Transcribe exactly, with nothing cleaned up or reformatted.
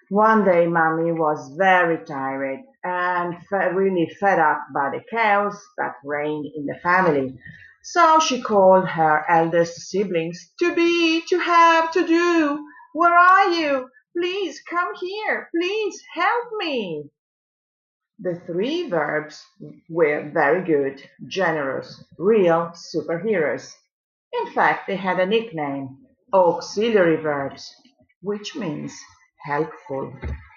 One day, Mommy was very tired and fe- really fed up by the chaos that reigned in the family. So she called her eldest siblings to be, to have, to do. Where are you? Please come here. Please help me. The three verbs were very good, generous, real superheroes. In fact, they had a nickname, auxiliary verbs, which means helpful.